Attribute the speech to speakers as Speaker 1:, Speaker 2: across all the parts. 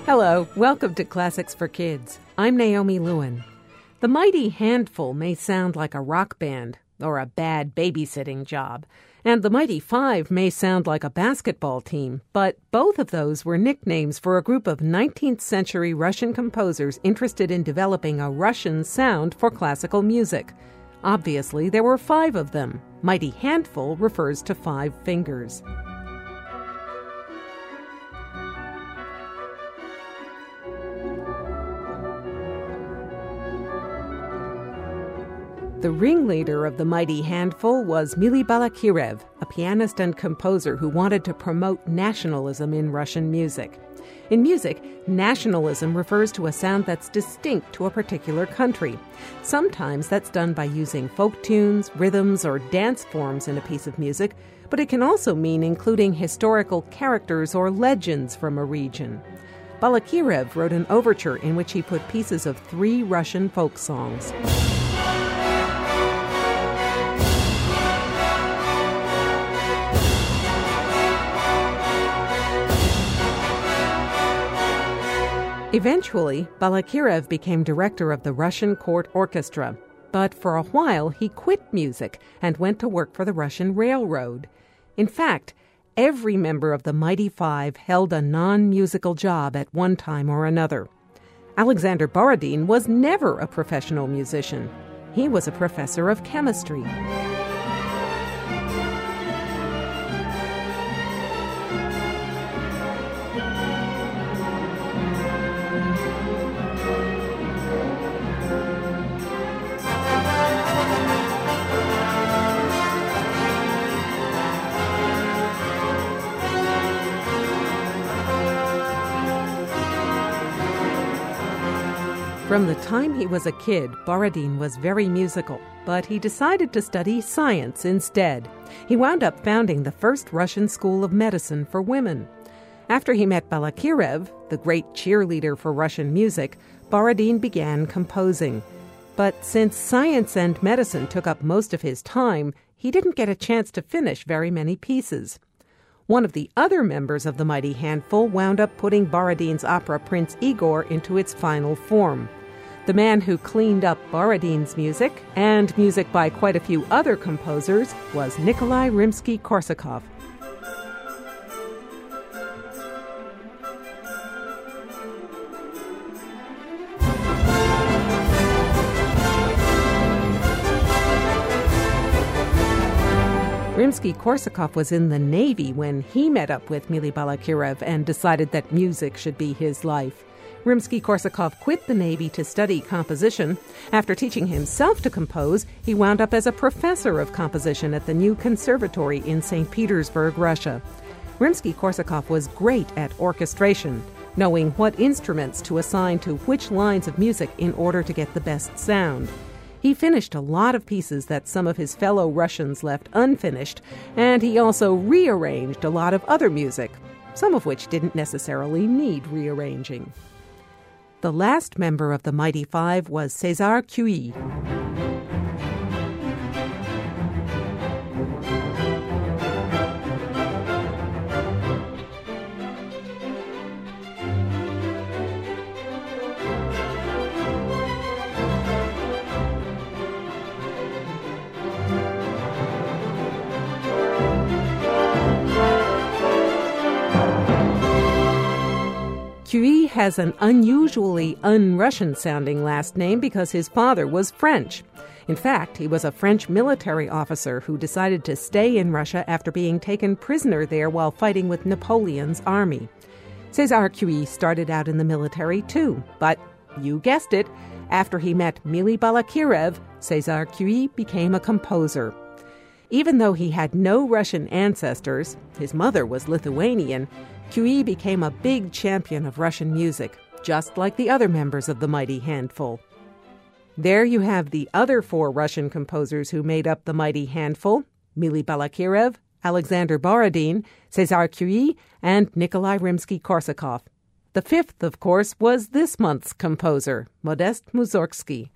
Speaker 1: Hello, welcome to Classics for Kids. I'm Naomi Lewin. The Mighty Handful may sound like a rock band or a bad babysitting job, and the Mighty Five may sound like a basketball team, but both of those were nicknames for a group of 19th century Russian composers interested in developing a Russian sound for classical music. Obviously, there were 5 of them. Mighty Handful refers to 5 fingers. The ringleader of the Mighty Handful was Mily Balakirev, a pianist and composer who wanted to promote nationalism in Russian music. In music, nationalism refers to a sound that's distinct to a particular country. Sometimes that's done by using folk tunes, rhythms, or dance forms in a piece of music, but it can also mean including historical characters or legends from a region. Balakirev wrote an overture in which he put pieces of 3 Russian folk songs. Eventually, Balakirev became director of the Russian Court Orchestra, but for a while he quit music and went to work for the Russian Railroad. In fact, every member of the Mighty Five held a non-musical job at one time or another. Alexander Borodin was never a professional musician. He was a professor of chemistry. From the time he was a kid, Borodin was very musical, but he decided to study science instead. He wound up founding the first Russian school of medicine for women. After he met Balakirev, the great cheerleader for Russian music, Borodin began composing. But since science and medicine took up most of his time, he didn't get a chance to finish very many pieces. One of the other members of the Mighty Handful wound up putting Borodin's opera Prince Igor into its final form. The man who cleaned up Borodin's music, and music by quite a few other composers, was Nikolai Rimsky-Korsakov. Rimsky-Korsakov was in the Navy when he met up with Mily Balakirev and decided that music should be his life. Rimsky-Korsakov quit the Navy to study composition. After teaching himself to compose, he wound up as a professor of composition at the new conservatory in St. Petersburg, Russia. Rimsky-Korsakov was great at orchestration, knowing what instruments to assign to which lines of music in order to get the best sound. He finished a lot of pieces that some of his fellow Russians left unfinished, and he also rearranged a lot of other music, some of which didn't necessarily need rearranging. The last member of the Mighty Five was César Cui. Cui has an unusually un-Russian-sounding last name because his father was French. In fact, he was a French military officer who decided to stay in Russia after being taken prisoner there while fighting with Napoleon's army. César Cui started out in the military too, but you guessed it, after he met Mily Balakirev, César Cui became a composer. Even though he had no Russian ancestors, his mother was Lithuanian, Cui became a big champion of Russian music, just like the other members of the Mighty Handful. There you have the other 4 Russian composers who made up the Mighty Handful: Mily Balakirev, Alexander Borodin, César Cui, and Nikolai Rimsky-Korsakov. The 5th, of course, was this month's composer, Modest Mussorgsky.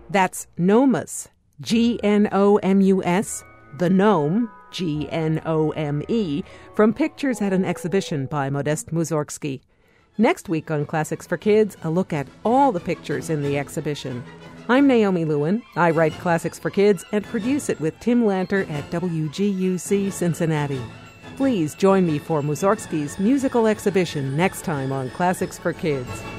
Speaker 1: That's Gnomus, Gnomus, the gnome, Gnome, from pictures at an exhibition by Modest Mussorgsky. Next week on Classics for Kids, a look at all the pictures in the exhibition. I'm Naomi Lewin. I write Classics for Kids and produce it with Tim Lanter at WGUC Cincinnati. Please join me for Mussorgsky's musical exhibition next time on Classics for Kids.